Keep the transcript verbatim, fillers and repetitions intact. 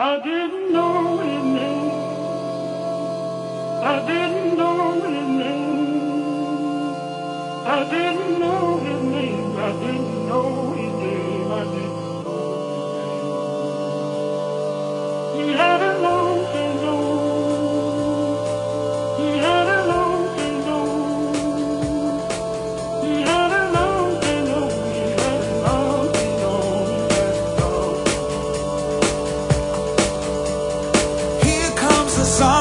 I didn't know his name. I didn't know his name. I didn't know his name. I didn't know his name. I didn't know. He had a long nose. He had a long nose. He had a long nose. He had a long nose. Here comes the sun.